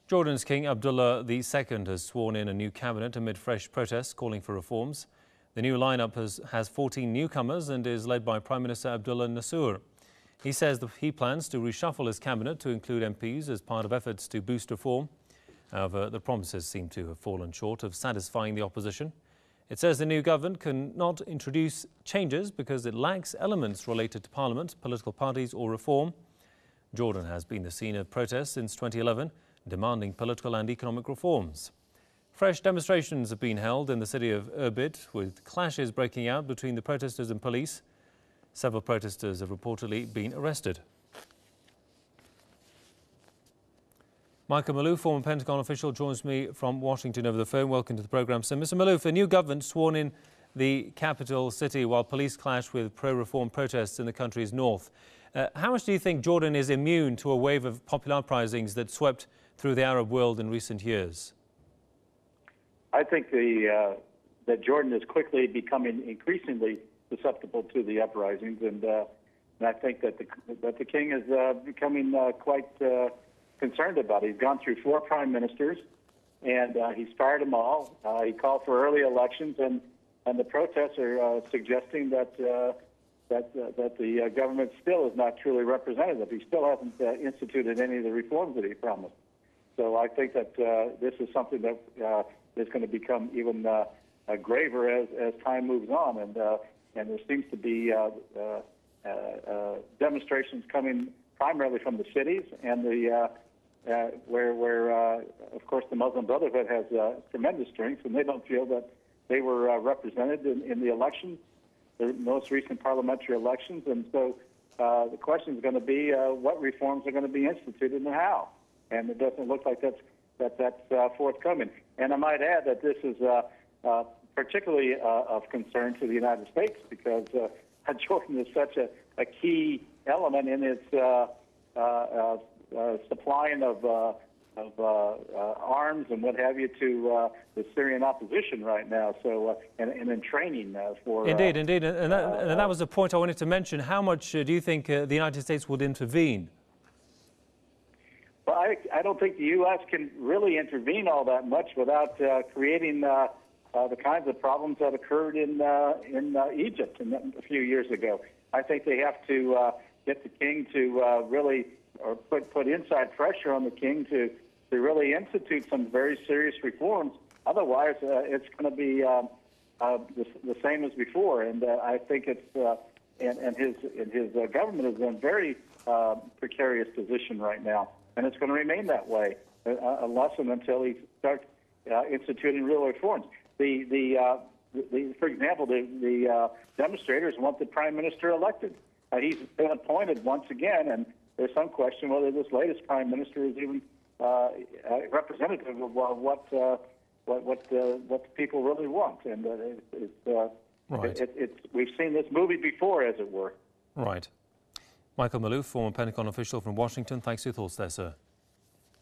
Jordan's King Abdullah II has sworn in a new cabinet amid fresh protests calling for reforms. The new lineup has 14 newcomers and is led by Prime Minister Abdullah Nasur. He says that he plans to reshuffle his cabinet to include MPs as part of efforts to boost reform. However, the promises seem to have fallen short of satisfying the opposition. It says the new government cannot introduce changes because it lacks elements related to parliament, political parties or reform. Jordan has been the scene of protests since 2011, demanding political and economic reforms. Fresh demonstrations have been held in the city of Irbid, with clashes breaking out between the protesters and police. Several protesters have reportedly been arrested. Michael Malouf, former Pentagon official, joins me from Washington over the phone. Welcome to the programme, sir. Mr. Malouf, a new government sworn in the capital city while police clash with pro-reform protests in the country's north. How much do you think Jordan is immune to a wave of popular uprisings that swept through the Arab world in recent years? I think that Jordan is quickly becoming increasingly susceptible to the uprisings, and I think that the king is becoming quite concerned about it. He's gone through 4 prime ministers, and he's fired them all. He called for early elections, and the protests are suggesting that the government still is not truly representative. He still hasn't instituted any of the reforms that he promised. So I think that this is something that is going to become even graver as time moves on, and there seems to be demonstrations coming primarily from the cities and where of course the Muslim Brotherhood has tremendous strength, and they don't feel that they were represented in the elections, the most recent parliamentary elections, and so the question is going to be what reforms are going to be instituted and how. And it doesn't look like that's forthcoming. And I might add that this is particularly of concern to the United States because Jordan is such a key element in its supplying of arms and what have you to the Syrian opposition right now. So and in training for indeed, and that was the point I wanted to mention. How much do you think the United States would intervene? Well, I don't think the U.S. can really intervene all that much without creating the kinds of problems that occurred in Egypt a few years ago. I think they have to get the king to really, or put inside pressure on the king to really institute some very serious reforms. Otherwise, it's going to be the same as before. And I think it's and his government is in a very precarious position right now. And it's going to remain that way unless and until he starts instituting real reforms. For example, the demonstrators want the prime minister elected. He's been appointed once again, and there's some question whether this latest prime minister is even representative of what the people really want. And right. We've seen this movie before, as it were. Right. Michael Malouf, former Pentagon official from Washington, thanks for your thoughts there, sir.